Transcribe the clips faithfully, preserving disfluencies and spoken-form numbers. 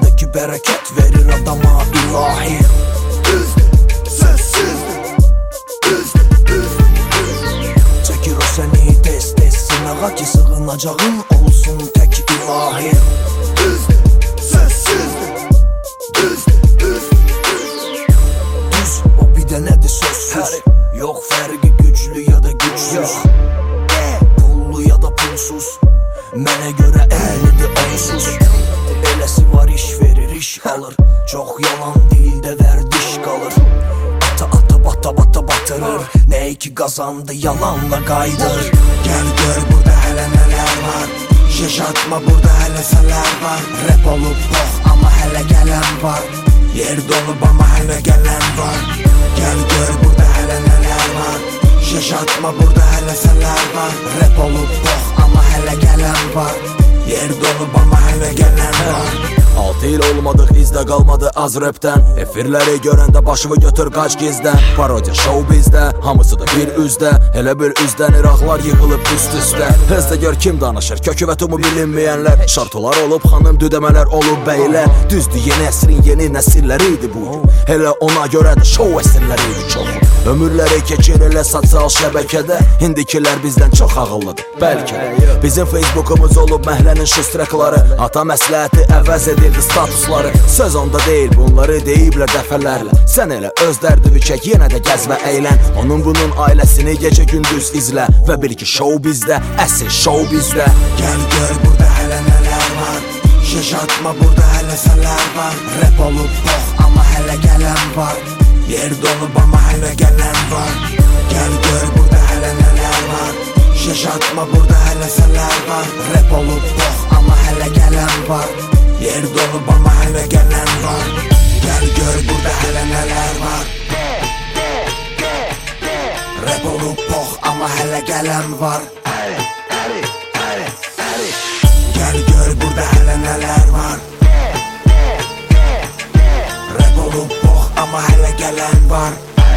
Sonradaki bereket verir adama ilahi. Düzdür, sözsüzdür. Düzdür, düzdür, düzdür. Çekir o seni tez tez sınağa ki sığınacağın olsun tek ilahi. Düzdür, sözsüzdür. Düzdür, düzdür, düzdür. Düz o bir de nedir sözsüz. Yok fergi güçlü ya da güçsüz, pullu ya da pulsuz. Mənə görə əllidir onsuz. Eləsi var iş verir iş alır. Çok yalan dildə vərdiş qalır. Ata ata bata bata batırır. Nə ki qazandı yalanla qaydır. Gel gör burada hələ nələr var. Şiş atma burada hələ sələr var. Rap olup pox ama hələ gələn var. Yer dolub ama hələ gələn var. Gel gör burada hələ nələr var. Şiş atma burada hələ sələr var. Rap olup pox ama hələ gələn var. Yer dolub ama hələ gələn var. Altı il olmadıq, izdə qalmadı az rapdən. Efirləri görəndə başımı götür qaç gizdən. Parodiya show bizdə, hamısı da bir üzdə. Elə bir üzdən iraqlar yığılıb üst üstə. Hızda gör kim danışır, kökü və tumu bilinməyənlər. Şartolar olub xanım, düdəmələr olub bəylər. Düzdür, yeni əsrin yeni nəsilləri idi bu. Elə ona görə də show əsrləri idi çox. Ömürləri keçir elə sosial şəbəkədə. İndikilər bizdən çox ağıllıdır, bəlkə. Bizim Facebookumuz olub məhlənin şüstrakları. Ata məsləhəti əvəz edildi statusları. Söz onda deyil, bunları deyiblər dəfələrlə. Sən elə öz dərdini çək, yenə də gəz və əylən. Onun bunun ailəsini gecə gündüz izlə. Və bil ki show bizdə, əsl show bizdə. Gel gör burada hələ nələr var. Şiş atma burada hələ sələr var. Rap olup pox ama hələ gələn var. Yer dolub ama hələ gələn var. Gel gör burada hələ nələr var. Şiş atma burada hələ sələr var. Rap olup pox ama hələ gələn var. Yer dolub ama hələ gələn var. Gel gör burada hələ nələr var. Rap olup pox ama hələ gələn var. Gel gör burada hələ nələr var. Rap olup pox ama hələ gələn var.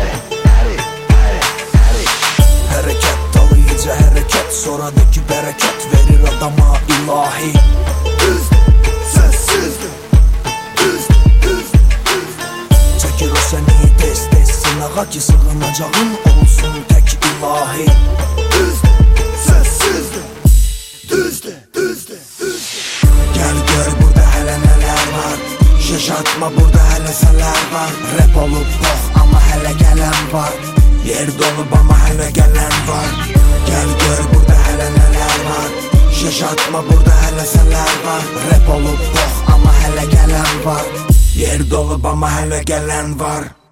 Hərəkət dalıcı hərəkət, sonradaki bereket verir adama ilahi. Düzdür, sözsüzdür. Düzdür, düzdür, düzdür. Çekir o seni tez tez sınağa ki sığınacağın olsun tek ilahi. Düzdür, sözsüzdür. Düzdür, düzdür, düzdür. Gel gör burada hələ nələr var. Şiş atma burada hələ sələr var. Rap olup pox ama hələ gələn var. Yer dolub ama hələ gələn var. Gel gör burada hələ nələr var. Şiş atma burada hələ sələr var. Rap olup pox ama hələ gələn var. Yer dolub ama hələ gələn var.